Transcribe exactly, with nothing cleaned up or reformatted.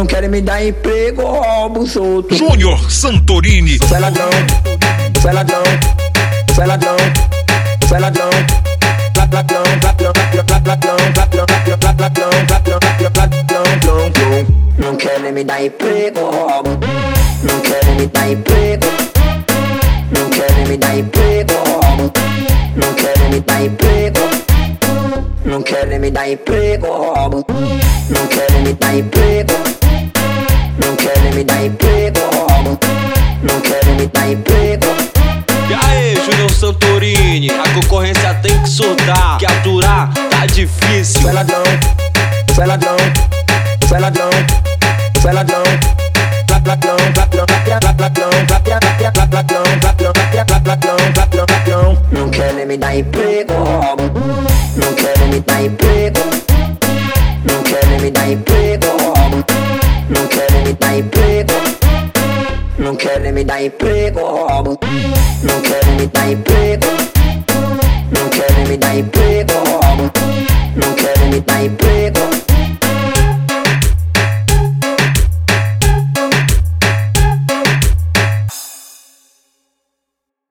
não querem me dar emprego, roubo solto. Júnior Santorini. Cê é ladrão, cê é ladrão, cê é ladrão, cê é ladrão. Ladrão, ladrão, ladrão, ladrão, ladrão, ladrão, ladrão, ladrão, ladrão. Não querem me dar emprego, roubo. Não querem me dar emprego. Não querem me dar emprego, roubo. Não querem me dar emprego. Não querem me dar emprego, roubo. Não querem me dar emprego. Não querem me dar emprego, roubo. Não querem me dar emprego. E aí, Júnior Santorini, a concorrência tem que surtar, que aturar tá difícil. Cê é ladrão, cê é ladrão, cê é ladrão, cê é ladrão. Ladrão, ladrão, ladrão, ladrão, ladrão, ladrão, ladrão, ladrão. Não querem me dar emprego, roubo. Não querem me dar emprego. Não querem me dar emprego, roubo. Não querem me dar emprego. Não querem me dar emprego, roubo. Não querem me dar emprego. Não querem me dar emprego, roubo. Não querem me dar emprego.